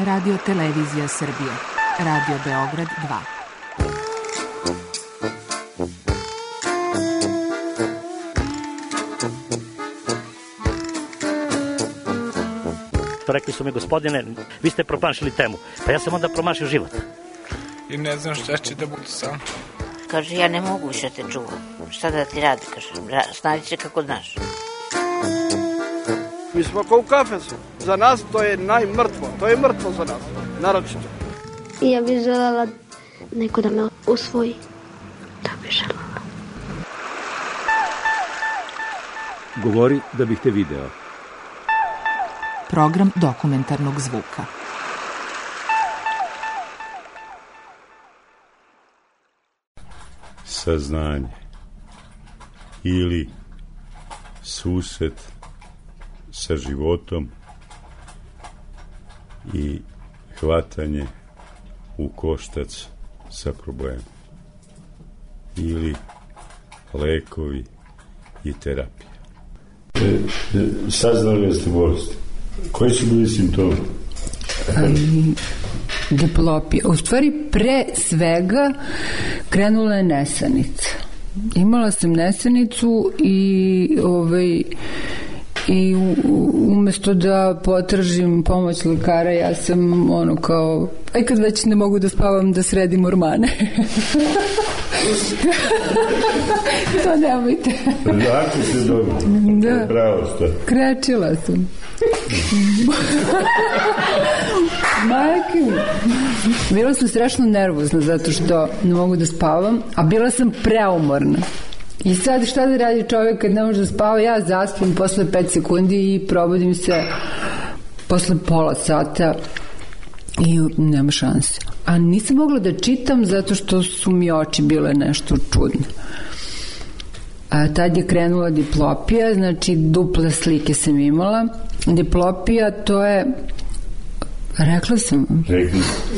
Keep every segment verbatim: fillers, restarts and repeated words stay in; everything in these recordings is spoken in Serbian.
Radio Televizija Srbije, Radio Beograd dva. Rekli su mi, gospodine, vi ste promašili temu. Pa ja sam onda promašio život. I ne znam šta će da budu sam. Kaže, ja ne mogu više te čuvam. Šta da ti radi, kaže, snađi se kako znaš. Mi smo kao u kafesu. Za nas to je najmrtvo. To je mrtvo za nas, naročito. I ja bih želela neko da me usvoji. Da bih želela. Govori da bih te video. Program dokumentarnog zvuka. Saznanje ili susret sa životom i hvatanje u koštac sa problemom ili lekovi i terapija. E, e, saznali da ste bolesti. Koji su bili simptomi? Um, diplopija. U stvari, pre svega krenula je nesanica. Imala sam nesanicu i ovaj i umesto da potražim pomoć lekara, ja sam ono kao, aj kad već ne mogu da spavam, da sredim ormane. To nemojte. Znači se dobro. Da. Pravo ste. Krečila sam. Majke. Bila sam strašno nervozna zato što ne mogu da spavam, a bila sam preumorna. I sad šta da radi čovjek kad ne može da spava? Ja zaspim posle pet sekundi i probudim se posle pola sata i nema šanse. A nisam mogla da čitam zato što su mi oči bile nešto čudne. A tad je krenula diplopija, znači duple slike sam imala. Diplopija, to je... Rekla sam vam. Rekli.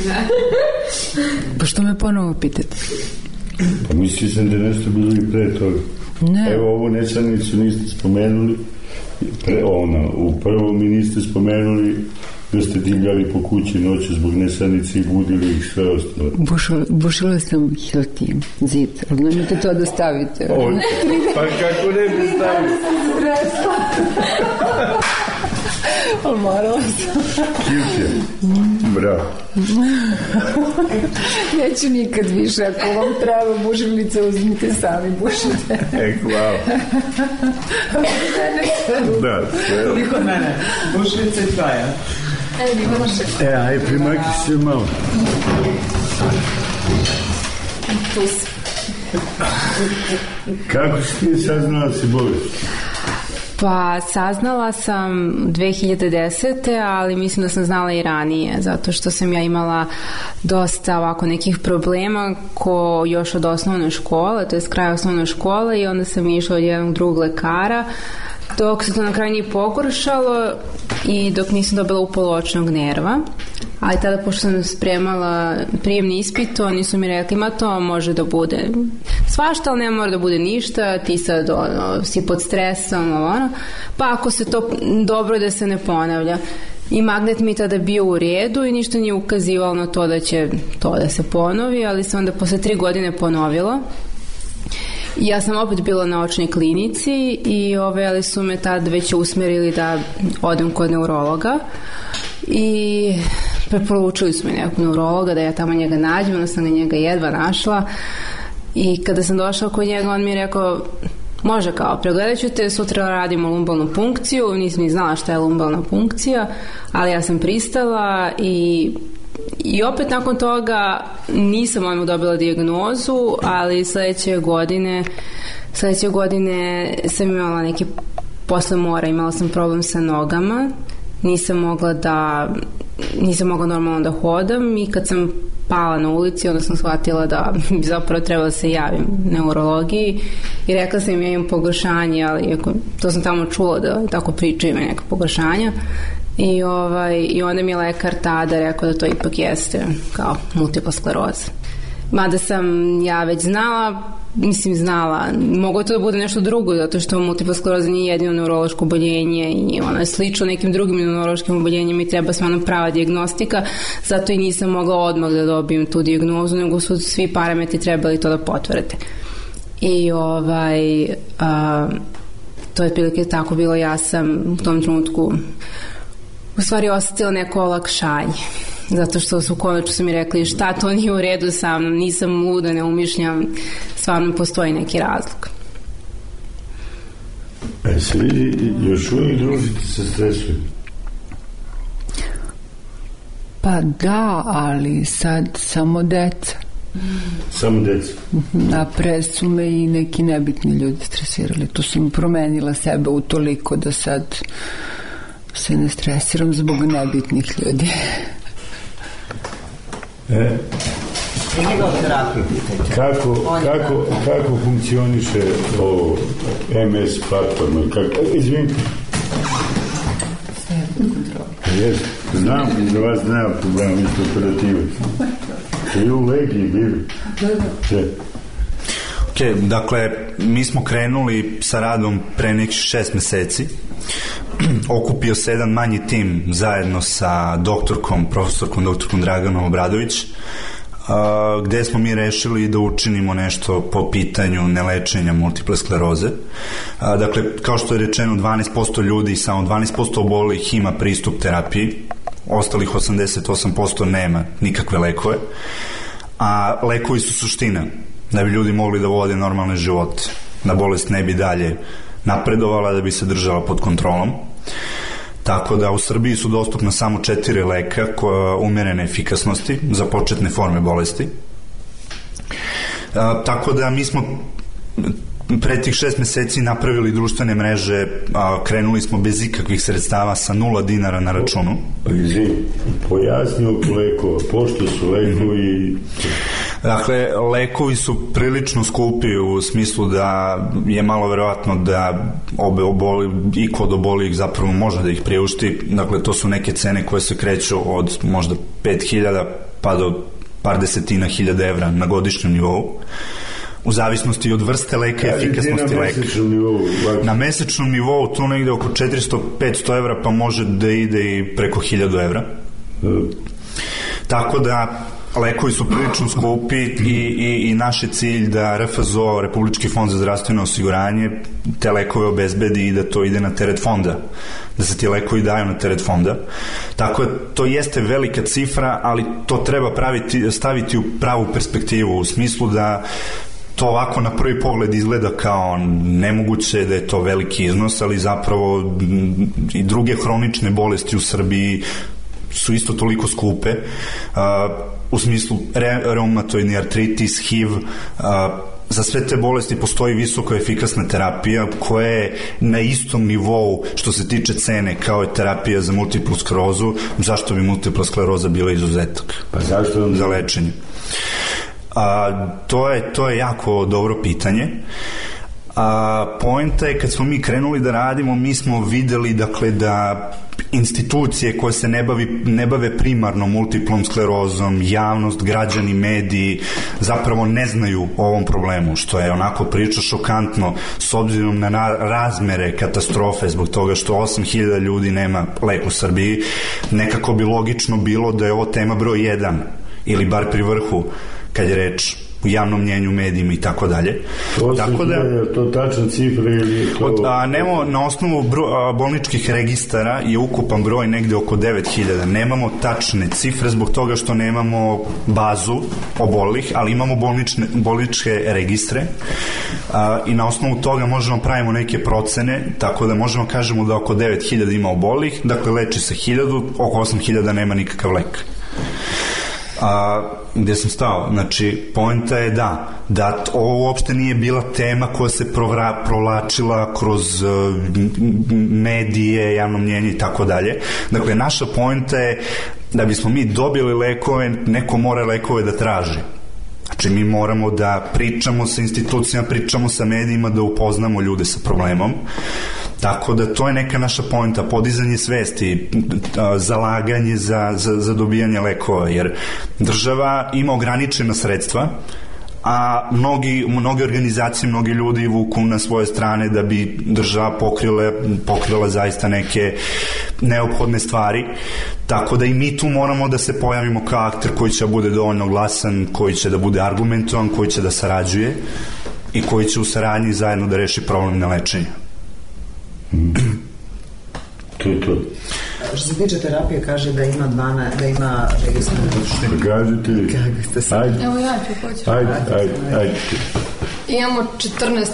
Pa što me ponovo pitate? Pa mislio sam da je nešto bilo i pre toga. Ne. Evo, ovu nesanicu niste spomenuli. Pre, ono, u prvom mi niste spomenuli da ste divljali po kući noću zbog nesanice i budili ih sve ostalo. Bušila, bušila sam Hilti, zid, ali nemojte to da stavite. O, pa kako ne bi stavili? Ali morala sam. Hilti, bravo. Neću nikad više, ako vam treba bušilice, uzmite sami, bušite. E, hvala. Da, sve. Niko mene, bušilice traja. E, aj, primaki se malo. Tu si. Kako si ti saznala si bolest? Pa saznala sam dve hiljade desete. ali mislim da sam znala i ranije, zato što sam ja imala dosta ovako nekih problema ko još od osnovne škole, to je s kraja osnovne škole, i onda sam išla od jednog drugog lekara dok se to na kraju nije pogoršalo i dok nisam dobila upal očnog nerva. Ali tada, pošto sam spremala prijemni ispit, oni su mi rekli, ma to može da bude svašta, ali ne mora da bude ništa, ti sad ono, si pod stresom, ono, pa ako se to dobro da se ne ponavlja. I magnet mi tada bio u redu i ništa nije ukazivalo na to da će to da se ponovi, ali se onda posle tri godine ponovilo. Ja sam opet bila na očnoj klinici i ove, ali su me tad već usmerili da odem kod neurologa i preporučili su mi nekog neurologa da ja tamo njega nađem, onda sam ga njega jedva našla i kada sam došla kod njega, on mi je rekao, može, kao, pregledat ću te, sutra radimo lumbalnu punkciju. Nisam ni znala šta je lumbalna punkcija, ali ja sam pristala i I opet nakon toga nisam odmah dobila dijagnozu, ali sledeće godine sledeće godine sam imala neke posle mora, imala sam problem sa nogama, nisam mogla da nisam mogla normalno da hodam i kad sam pala na ulici, onda sam shvatila da bi zapravo trebala da se javim neurologiji i rekla sam im ja imam pogoršanje, ali to sam tamo čula da tako pričaju, ima neka pogoršanja. I, ovaj, I onda mi je lekar tada rekao da to ipak jeste kao multipla skleroza. Mada sam ja već znala, mislim znala, mogo to da bude nešto drugo, zato što multipla skleroza nije jedino neurološko oboljenje i ono je slično nekim drugim neurološkim oboljenjima i treba stvarno prava dijagnostika, zato i nisam mogla odmah da dobijem tu dijagnozu, nego su svi parametri trebali to da potvrde. I ovaj a, to je prilike tako bilo, ja sam u tom trenutku u stvari osetila neko olakšanje, zato što su konačno su mi rekli šta to nije u redu sa mnom, nisam luda, ne umišljam, stvarno postoji neki razlog. E se vidi, još uvijek družite sa stresom? Pa da, ali sad samo deca. Samo deca? A pre su me i neki nebitni ljudi stresirali. Tu sam promenila sebe u toliko da sad se ne stresiram zbog nebitnih ljudi. E? Kako, kako, kako funkcioniše ovo em es platforma? Kako, izvim? Jes, znam, za vas nema problema, vi ste operative. I u legiji bili. Ok, dakle, mi smo krenuli sa radom pre nekih šest meseci. Okupio se jedan manji tim zajedno sa doktorkom, profesorkom, doktorkom Draganom Obradović, uh, gde smo mi rešili da učinimo nešto po pitanju nelečenja multiple skleroze. Uh, dakle, kao što je rečeno, dvanaest posto ljudi, samo dvanaest posto obolelih ima pristup terapiji, ostalih osamdeset osam posto nema nikakve lekove, a lekovi su suština da bi ljudi mogli da vode normalne živote, da bolest ne bi dalje napredovala, da bi se držala pod kontrolom. Tako da u Srbiji su dostupna samo četiri leka koja umerene efikasnosti za početne forme bolesti. A, tako da mi smo pre tih šest meseci napravili društvene mreže, a, krenuli smo bez ikakvih sredstava sa nula dinara na računu. Izvi, pojasni oko lekova, pošto su lekovi... Dakle, lekovi su prilično skupi u smislu da je malo verovatno da obe oboli, i kod obolih zapravo može da ih priušti. Dakle, to su neke cene koje se kreću od možda pet hiljada pa do par desetina hiljada evra na godišnjem nivou, u zavisnosti od vrste leka i efikasnosti leka. Na mesečnom nivou tu negde oko četiristo do petsto evra, pa može da ide i preko hiljadu evra. Tako da lekovi su prilično skupi i, i, i naš je cilj da er efe ez o, Republički fond za zdravstveno osiguranje, te lekove obezbedi i da to ide na teret fonda, da se ti lekovi daju na teret fonda. Tako da to jeste velika cifra, ali to treba praviti, staviti u pravu perspektivu, u smislu da to ovako na prvi pogled izgleda kao nemoguće, da je to veliki iznos, ali zapravo i druge hronične bolesti u Srbiji su isto toliko skupe, uh, u smislu re, reumatoidni artritis, H I V, uh, za sve te bolesti postoji visoko efikasna terapija koja je na istom nivou što se tiče cene kao je terapija za multiplu sklerozu. Zašto bi multipla skleroza bila izuzetak? Pa zašto? Za lečenje. A, to je, to je jako dobro pitanje. A poenta je kad smo mi krenuli da radimo, mi smo videli dakle da institucije koje se ne, bavi, ne bave primarno multiplom sklerozom, javnost, građani, mediji zapravo ne znaju o ovom problemu, što je onako priča šokantno s obzirom na razmere katastrofe zbog toga što osam hiljada ljudi nema lek u Srbiji. Nekako bi logično bilo da je ovo tema broj jedan ili bar pri vrhu kad je reč u javnom mnjenju, medijima i tako dalje. Tako da je to tačna cifra ili to... Od, a, nemo, na osnovu bro, a, bolničkih registara je ukupan broj negde oko devet hiljada. Nemamo tačne cifre zbog toga što nemamo bazu obolih, ali imamo bolnične, bolničke registre a, i na osnovu toga možemo pravimo neke procene, tako da možemo kažemo da oko devet hiljada ima obolih, dakle leči se hiljadu, oko osam hiljada nema nikakav lek. A, gde sam stao, znači poenta je da, da ovo uopšte nije bila tema koja se provra, provlačila kroz uh, medije, javno mnjenje i tako dalje. Dakle, naša poenta je da bismo mi dobili lekove, neko mora lekove da traži. Znači, mi moramo da pričamo sa institucijama, pričamo sa medijima, da upoznamo ljude sa problemom. Tako da to je neka naša poenta, podizanje svesti, zalaganje za, za, za dobijanje lekova, jer država ima ograničena sredstva, a mnogi, mnoge organizacije, mnogi ljudi vuku na svoje strane da bi država pokrila, pokrila zaista neke neophodne stvari, tako da i mi tu moramo da se pojavimo kao akter koji će da bude dovoljno glasan, koji će da bude argumentovan, koji će da sarađuje i koji će u saradnji zajedno da reši problem nelečenja. To je to. Što se tiče terapije, kaže da ima dvana, da ima registrovano. Što kažete li? Ajde. Evo ja ću početi. Ajde, ajde, ajde. Imamo četrnaest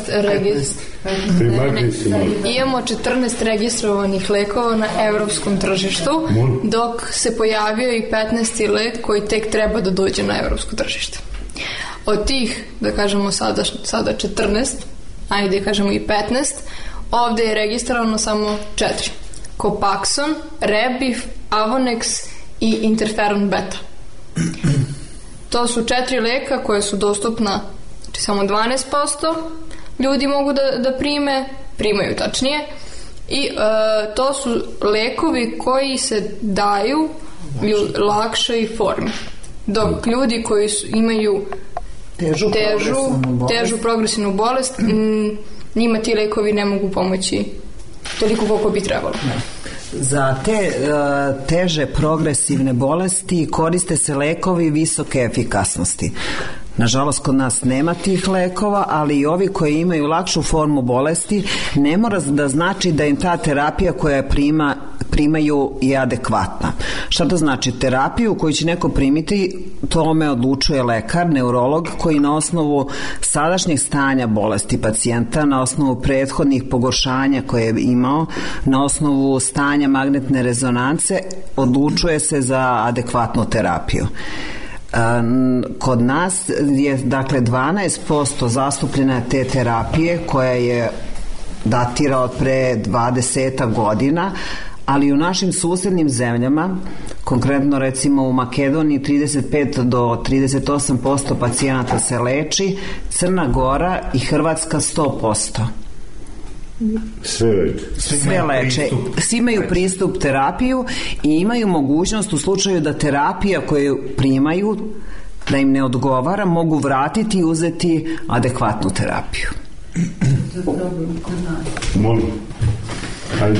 Imamo četrnaest registrovanih lekova na evropskom tržištu, dok se pojavio i petnaesti lek koji tek treba da dođe na evropsko tržište. Od tih, da kažemo sada, sada četrnaest, ajde kažemo i petnaest, ovde je registrovano samo četiri. Copaxone, Rebif, Avonex i Interferon beta. To su četiri leka koje su dostupna, znači samo dvanaest posto ljudi mogu da, da prime, primaju tačnije, i uh, to su lekovi koji se daju u lakšoj formi. Dok ljudi koji su, imaju težu, težu, progresivnu, težu progresivnu bolest, m, njima ti lekovi ne mogu pomoći toliko koliko bi trebalo. Za te uh, teže progresivne bolesti koriste se lekovi visoke efikasnosti. Nažalost, kod nas nema tih lekova, ali i ovi koji imaju lakšu formu bolesti ne mora da znači da im ta terapija koja prima, primaju je adekvatna. Šta to znači? Terapiju koju će neko primiti, tome odlučuje lekar, neurolog, koji na osnovu sadašnjeg stanja bolesti pacijenta, na osnovu prethodnih pogoršanja koje je imao, na osnovu stanja magnetne rezonance, odlučuje se za adekvatnu terapiju. Kod nas je dakle dvanaest posto zastupljena te terapije koja je datira od pre dvadeset godina, ali u našim susednim zemljama, konkretno recimo u Makedoniji trideset pet do trideset osam posto pacijenata se leči, Crna Gora i Hrvatska sto posto. Sve leče. Sve leče. Svi imaju pristup terapiju i imaju mogućnost u slučaju da terapija koju primaju, da im ne odgovara, mogu vratiti i uzeti adekvatnu terapiju. Molim. Hajde.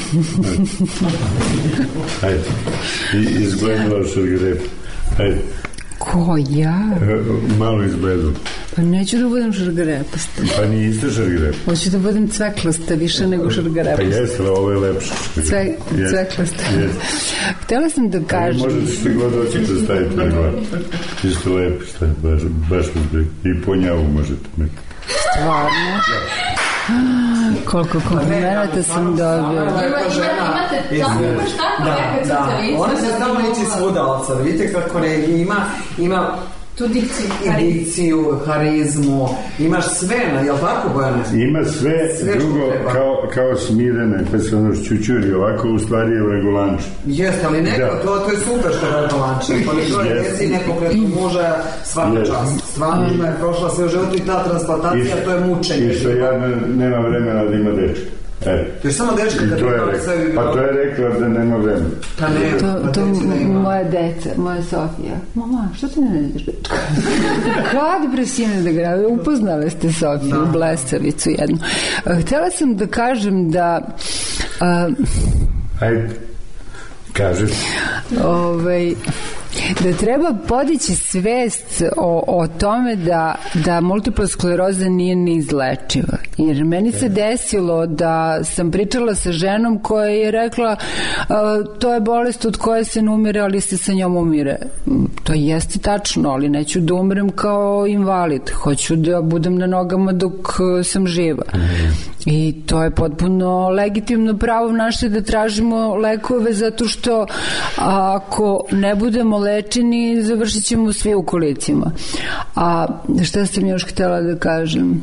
Hajde. Izgledala šargrep. Hajde. Ko ja? Malo izgledala. Pa neću da budem šargarepasta. Pa niste šargarep. Hoću da budem cveklasta više nego šargarepasta. Pa jeste, ovo je lepše. Cve, cveklasta. Htjela sam da kažem... Možete što god hoćete da stavite na glavu. Isto lepi stavite, baš, baš i po njavu možete imati. Stvarno? Koliko komplimenata sam dobila. Imate tamo šta? Da, da. Ona se tamo neće svuda ovca. Vidite kako ne, ima, ima tu dikciju, i dikciju, harizmu, imaš sve, jel tako, Bojane? Ima sve, sve drugo kao, kao smirene, pa se ono šćučuri, ovako u stvari je legolanč. Jeste, ali neko, da. to, to je super što je legolanč, ali to je djeci nepokretnog muža svaka čast. Stvarno ima je prošla sve u životu i ta transplantacija, to je mučenje. I što ja nema vremena da ima dečka. E. To je samo dečka kad to je rekla, pa to je rekla da nema vremena. Pa ne, to, pa to nema. Moja deca, moja Sofija. Mama, što ti ne nađeš dečka? Kad bre sine da grave? Upoznale ste Sofiju, da. Blesavicu jednu. Htjela sam da kažem da... Uh, Ajde, kažem. Ovaj... da treba podići svest o, o tome da, da multipla skleroza nije neizlečiva. Jer meni se desilo da sam pričala sa ženom koja je rekla uh, to je bolest od koje se ne umire, ali se sa njom umire. To jeste tačno, ali neću da umrem kao invalid. Hoću da budem na nogama dok uh, sam živa. I to je potpuno legitimno pravo naše da tražimo lekove, zato što ako ne budemo lečeni, završit ćemo svi u kolicima. A šta sam još htjela da kažem?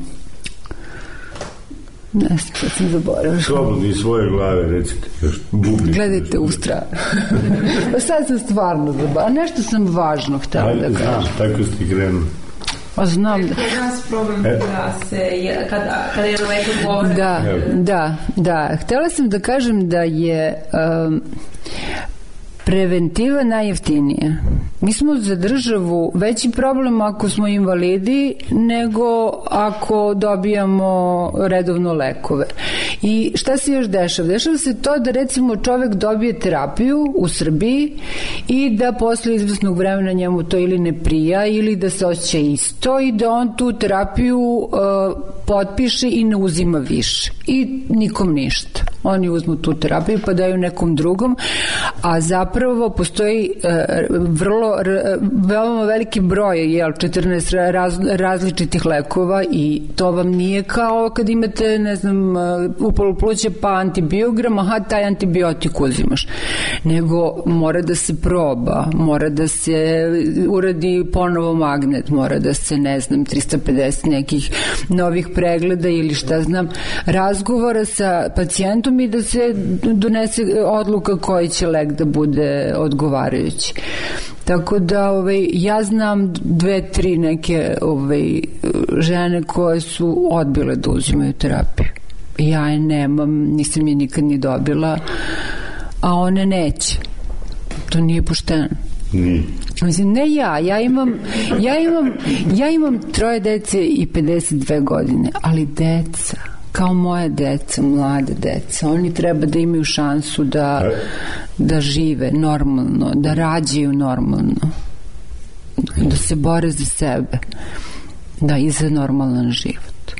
Ne znam, šta sam zaboravila. Slobodno iz svoje glave, recite. Gledajte u stranu. Pa sad sam stvarno zaboravila. Nešto sam važno htjela da kažem. Znam, tako ste krenuli. A znam da... Kod nas problem da se, kada, kada je lekar govore... Da, da, da. Htela sam da kažem da je um, preventiva najjeftinija. Mi smo za državu veći problem ako smo invalidi nego ako dobijamo redovno lekove. I šta se još dešava? Dešava se to da recimo čovek dobije terapiju u Srbiji i da posle izvesnog vremena njemu to ili ne prija ili da se osjeća isto i da on tu terapiju uh, potpiše i ne uzima više. I nikom ništa. Oni uzmu tu terapiju pa daju nekom drugom, a zapravo postoji uh, vrlo veoma veliki broj, jel, četrnaest raz, različitih lekova i to vam nije kao kad imate, ne znam, upalu pluća pa antibiogram, aha, taj antibiotik uzimaš. Nego mora da se proba, mora da se uradi ponovo magnet, mora da se, ne znam, trista pedeset nekih novih pregleda ili šta znam, razgovora sa pacijentom i da se donese odluka koji će lek da bude odgovarajući. Tako da ovaj, ja znam dve, tri neke ovaj, žene koje su odbile da uzimaju terapiju. Ja je nemam, nisam je nikad ni dobila, a one neće. To nije pošteno. Nije. Mislim, ne ja, ja imam, ja imam, ja imam troje dece i pedeset dve godine, ali deca, kao moja deca, mlade deca, oni treba da imaju šansu da, da žive normalno, da rađaju normalno, da se bore za sebe, da i za normalan život.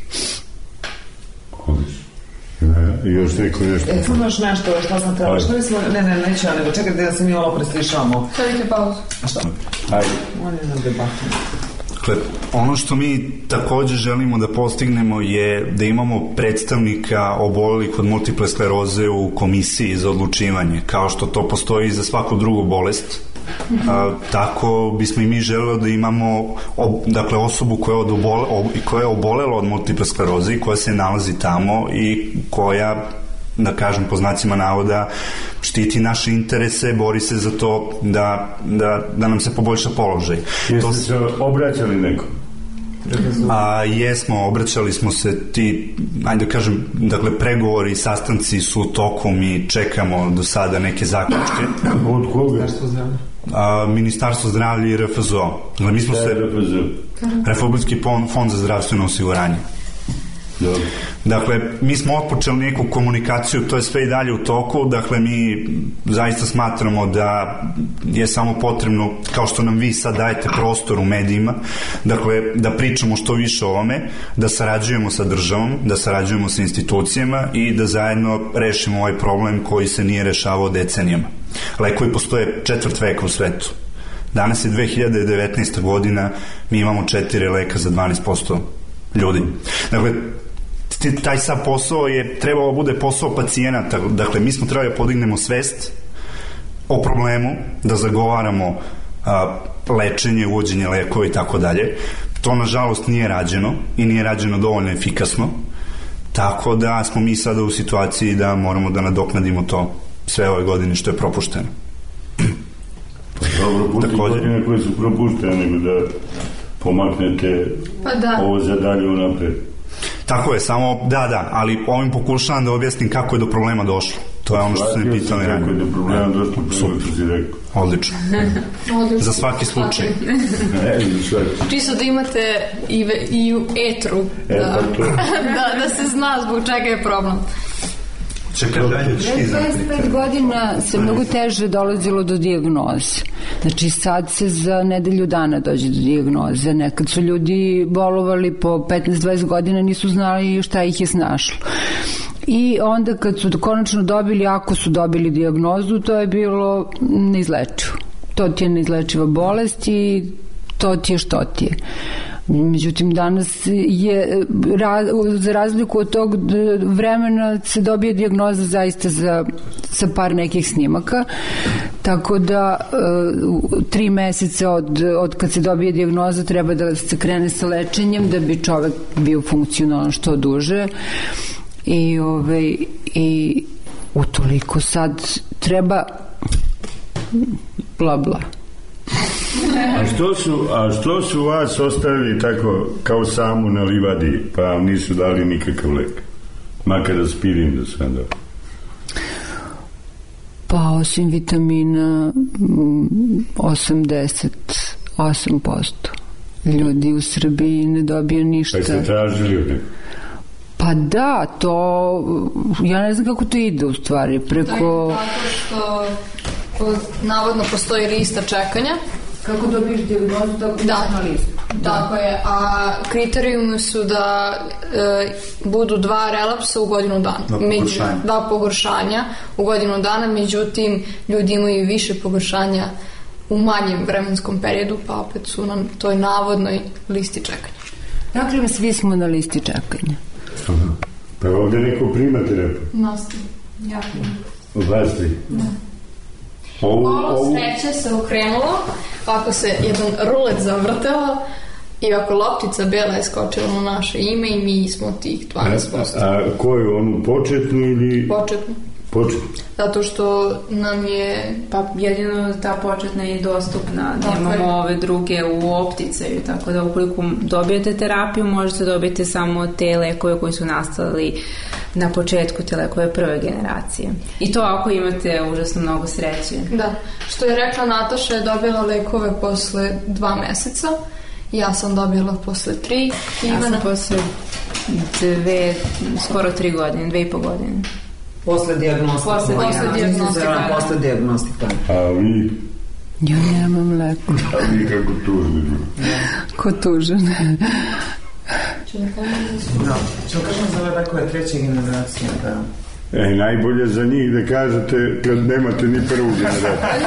I još neko nešto. E, samo još nešto, što sam trebala, što mi smo, ne, ne, neću ja, nego čekajte da se mi ovo preslišavamo. Stavite pauzu. A šta? Ajde. On je na debatu. Dakle, ono što mi takođe želimo da postignemo je da imamo predstavnika obolelih od multiple skleroze u komisiji za odlučivanje, kao što to postoji za svaku drugu bolest. A, tako bismo i mi želeli da imamo ob, dakle, osobu koja, od obole, ob, koja je obolela od multiple skleroze i koja se nalazi tamo i koja, da kažem po znacima navoda, štiti naše interese, bori se za to da, da, da nam se poboljša položaj. Jeste se obraćali neko? A jesmo, obraćali smo se ti, ajde da kažem, dakle pregovori i sastanci su u toku, mi čekamo do sada neke zaključke. Od koga? A, Ministarstvo zdravlja i R F Z O. Dakle, mi smo se Republički fond za zdravstveno osiguranje. Dobro. Dakle, mi smo otpočeli neku komunikaciju, to je sve i dalje u toku, dakle mi zaista smatramo da je samo potrebno, kao što nam vi sad dajete prostor u medijima, dakle da pričamo što više o ovome, da sarađujemo sa državom, da sarađujemo sa institucijama i da zajedno rešimo ovaj problem koji se nije rešavao decenijama. Lekovi postoje četvrt veka u svetu. Danas je dve hiljade devetnaesta godina, mi imamo četiri leka za dvanaest posto ljudi. Dakle, taj sad posao je trebalo bude posao pacijenata, dakle mi smo trebali da podignemo svest o problemu, da zagovaramo a, lečenje, uvođenje lekova i tako dalje. To nažalost nije rađeno i nije rađeno dovoljno efikasno, tako da smo mi sada u situaciji da moramo da nadoknadimo to sve ove godine što je propušteno. Dobro, pusti godine koje su propuštene, nego da pomaknete pa da. Ovo za dalje unapred. Tako je, samo, da, da, ali ovim pokušavam da objasnim kako je do problema došlo. To je ono što sam ne pitali. Kako je do problema došlo, prvo što si rekao. Odlično. Za svaki slučaj. Čisto da imate i, i u etru, da, da, da se zna zbog čega je problem. Čekaj, dvadeset pet godina se mnogo teže dolazilo do dijagnoze. Znači sad se za nedelju dana dođe do dijagnoze. Nekad su ljudi bolovali po petnaest dvadeset godina, nisu znali šta ih je snašlo. I onda kad su konačno dobili, ako su dobili dijagnozu, to je bilo neizlečivo. To ti je neizlečiva bolest i to ti je što ti je. Međutim, danas je, za razliku od tog vremena, se dobije dijagnoza zaista za, sa par nekih snimaka, tako da tri meseca od, od kad se dobije dijagnoza treba da se krene sa lečenjem da bi čovek bio funkcionalan što duže i, ovaj, i utoliko sad treba bla bla. A što su, a što su vas ostavili tako kao samu na livadi, pa vam nisu dali nikakav lek? Makar aspirin da sam dao. Pa osim vitamina osamdeset osam posto ljudi u Srbiji ne dobiju ništa. Pa ste tražili od nekog? Pa da, to ja ne znam kako to ide u stvari preko... Tako što navodno postoji lista čekanja. Kako dobiješ dijagnozu, tako da na listu. Tako je, a kriterijumi su da e, budu dva relapsa u godinu dana. Dva pogoršanja. Među, dva pogoršanja u godinu dana, međutim ljudi imaju više pogoršanja u manjem vremenskom periodu, pa opet su na toj navodnoj listi čekanja. Dakle, svi smo na listi čekanja. Aha. Pa ovdje neko prima terapiju? Nastavi. Ja primam. Vlasti? Da. Ovu, Ovo ovu... sreće se okrenulo, ako se jedan rulet zavrteo i ako loptica bela je skočila na naše ime i mi smo tih dvanaest posto. A, a koju, onu početnu ili... Početnu. Početnu. Zato što nam je... Pa jedino ta početna je dostupna, nemamo ove druge u opticaju, tako da ukoliko dobijete terapiju možete dobiti samo te lekove koji su nastali na početku, te lekove prve generacije. I to ako imate užasno mnogo sreće. Da, što je rekla Nataša, je dobila lekove posle dva meseca, ja sam dobila posle tri. Ja Ivana... sam posle dve, skoro tri godine, dve i po godine. Posle dijagnostika. Posle, posle dijagnostika. Posle dijagnostika. A vi? Ja nemam leku. A vi kako tužni? Ko tužan? Da, što kažem za ove lekove treće generacije? Da. E, najbolje za njih da kažete kad nemate ni prvu generaciju.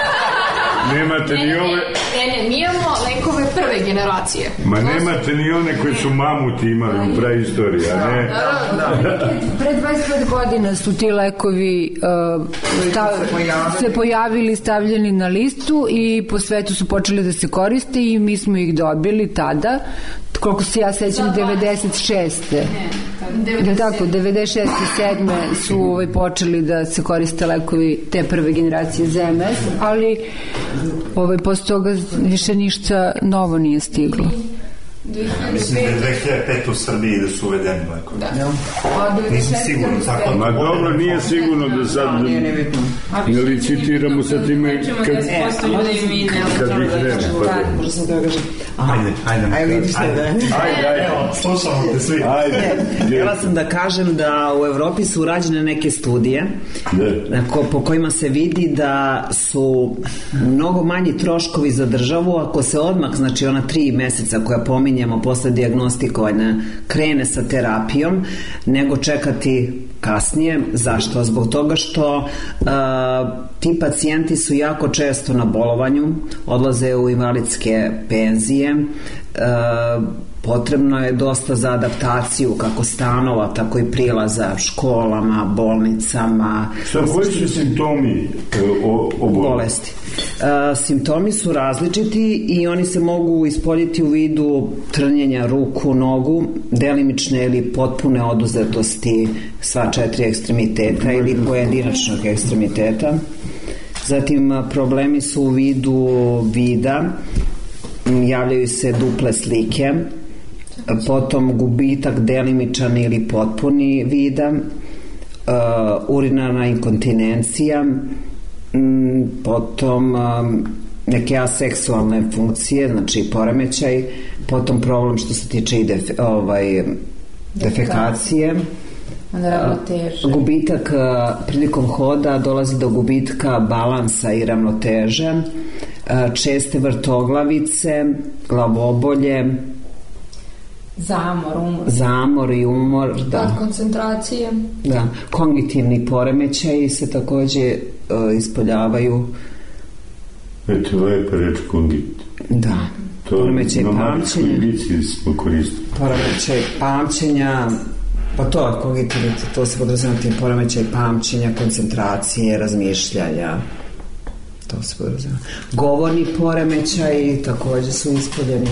Nemate ni ove... Ne, ne, mi imamo lekove prve generacije. Ma nemate ni one koji su mamuti imali u praistoriji, a ne... Da, da. Pre dvadeset pet godina su ti lekovi uh, stav, se pojavili, stavljeni na listu i po svetu su počeli da se koriste i mi smo ih dobili tada, koliko se ja sećam, devedeset šeste. Ne, tako, devedeset šeste sedme su ovaj, počeli da se koriste lekovi te prve generacije Z M S, ali ovaj, posle toga više ništa novo nije stiglo. Ja, mislim da je dve hiljade pete u Srbiji da su uvedeni lekovi. Da. Nisam sigurno tako. Ma dobro, nije sigurno da sad ne licitiramo sa time kad kad ih nema. Ajde, ajde. Ajde, ajde. Slušamo te svi. Htjela sam da kažem da u Evropi su urađene neke studije po kojima se vidi da su mnogo manji troškovi za državu ako se odmah, znači ona tri meseca koja pominje posle dijagnostikovanja krene sa terapijom nego čekati kasnije. Zašto? Zbog toga što uh, ti pacijenti su jako često na bolovanju, odlaze u invalidske penzije, uh, potrebno je dosta za adaptaciju kako stanova, tako i prilaza školama, bolnicama. Šta, koji su simptomi o, o bolesti? Uh, simptomi su različiti i oni se mogu ispoljiti u vidu trnjenja ruku, nogu, delimične ili potpune oduzetosti sva četiri ekstremiteta ili pojedinačnog ekstremiteta. Zatim problemi su u vidu vida, javljaju se duple slike, potom gubitak delimičan ili potpuni vida, uh, urinarna inkontinencija, um, potom um, neke aseksualne funkcije, znači poremećaj, potom problem što se tiče i defe, ovaj, defekacije, uh, gubitak uh, prilikom hoda dolazi do gubitka balansa i ravnoteže, uh, česte vrtoglavice, glavobolje, Zamor, umor. Zamor i umor, da. Pad koncentracije. Da. Kognitivni poremećaji se takođe uh, ispoljavaju. Eto, lepa reč kognitiv. Da. To poremećaj pamćenja. Smo koristili. Poremećaj pamćenja, pa to, kognitivni, to se podrazumeva tim poremećaj pamćenja, koncentracije, razmišljanja. To se podrazumeva. Govorni poremećaj takođe su ispoljeni.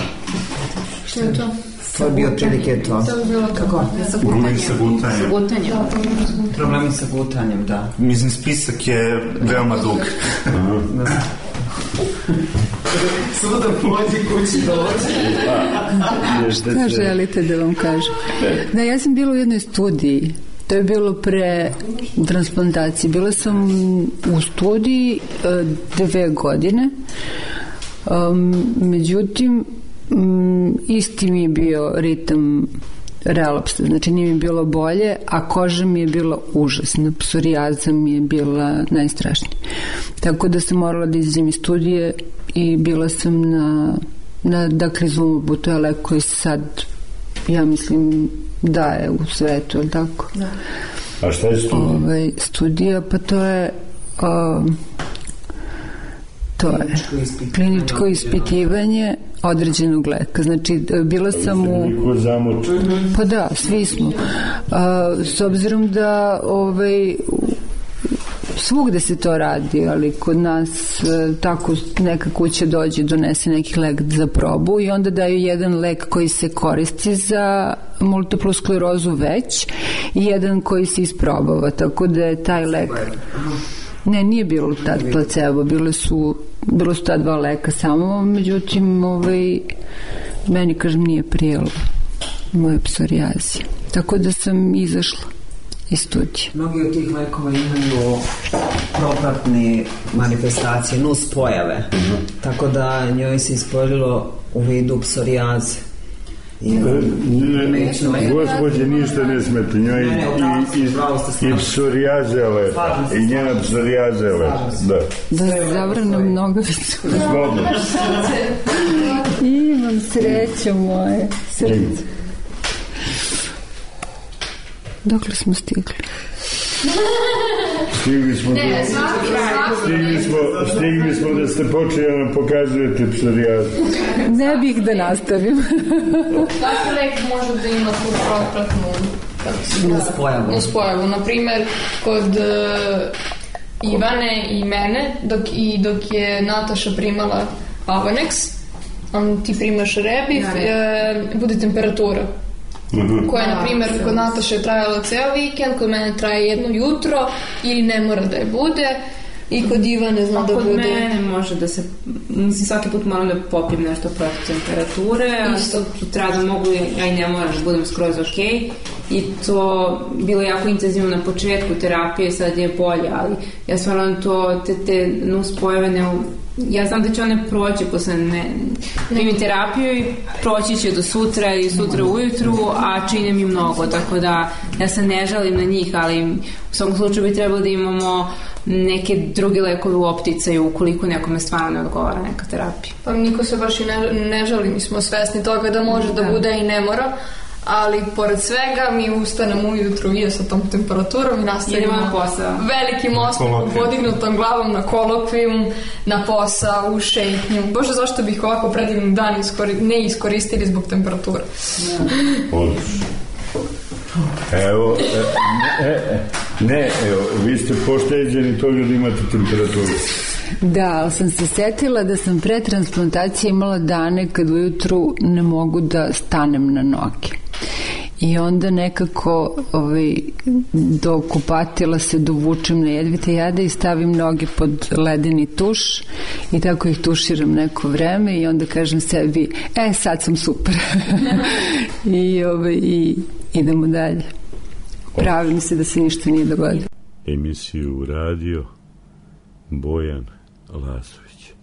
Što je to? To je bio otprilike to. To je bilo kako? Problemi sa gutanjem. Sa gutanjem. Problemi sa gutanjem, da. Mislim, spisak je veoma dug. Suda pođi kući dođe. Šta želite da vam kažem? Da, ja sam bila u jednoj studiji. To je bilo pre transplantacije. Bila sam u studiji dve godine. Um, međutim, um, isti mi je bio ritam relapsa, znači nije mi bilo bolje, a koža mi je bila užasna, psorijaza mi je bila najstrašnija. Tako da sam morala da izađem iz studije i bila sam na, na Daclizumubu, to je lek koji sad, ja mislim, daje u svetu, ali tako? Da. A šta je studija? Ovaj, studija, pa to je um, to je kliničko ispitivanje određenog leka. Znači, bila sam u... Pa da, svi smo. A, s obzirom da ovaj, svugde se to radi, ali kod nas tako neka kuća dođe, donese neki lek za probu i onda daju jedan lek koji se koristi za multiplu sklerozu već i jedan koji se isprobava, tako da je taj lek... Ne, nije bilo tad placebo, bile su, bilo su ta dva leka samo, međutim, ovaj, meni, kažem, nije prijelo moje psorijazi. Tako da sam izašla iz studije. Mnogi od tih lekova imaju propratne manifestacije, nus pojave, uh-huh. Tako da njoj se ispoljilo u vidu psorijaze. Gospodje, ništa ne smete, njoj i psorijaze je lepa, i njena psorijaze je lepa. Da je zabrana mnogovicu. Imam sreće moje srce. Dokle smo stigli? Stigli smo, ne, da, stigli, smo, stigli smo da ste počeli da nam pokazujete psorijazu. Ne bih da nastavim. Svaki lek može da ima tu propratnu nuspojavu. Nuspojavu. Naprimer, kod uh, Ivane i mene, dok, i dok je Nataša primala Avonex, on ti primaš Rebif, uh, bude temperatura. Uh-huh. Koja je, na primjer, kod Nataše trajala ceo vikend, kod mene traje jedno jutro ili ne mora da je bude i kod Ivane zna da bude. Kod mene može da se, mislim, svaki put moram da popijem nešto protiv temperature, a sutra da mogu, ja i ne moram da budem skroz ok i to bilo jako intenzivno na početku terapije, sad je bolje, ali ja stvarno to, te, te nuspojave ne... Ja znam da će one proći posle ne, primim terapiju i proći će do sutra i sutra ujutru, a čine mi mnogo, tako da ja se ne žalim na njih, ali u svakom slučaju bi trebalo da imamo neke druge lekove u opticaju ukoliko nekome stvarno ne odgovara neka terapija. Pa niko se baš i ne, ne žali, mi smo svesni toga da može da, da bude i ne mora, ali pored svega mi ustanemo ujutru i sa tom temperaturom i nastavimo velikim osmehom, podignutom glavom na kolokvijum, na posao, u šetnju. Bože, zašto bih ovako predivni dan iskori, ne iskoristili zbog temperature? Odlično. Evo, e, e, ne, evo, vi ste pošteđeni toga da imate temperaturu. Da, ali sam se setila da sam pre transplantacije imala dane kad ujutru ne mogu da stanem na noge. I onda nekako ovaj, do kupatila se dovučem na jedvite jade i stavim noge pod ledeni tuš i tako ih tuširam neko vreme i onda kažem sebi, e, sad sam super. I, ovaj, i idemo dalje. Pravim se da se ništa nije dogodilo. Emisiju radio Bojan Lazović.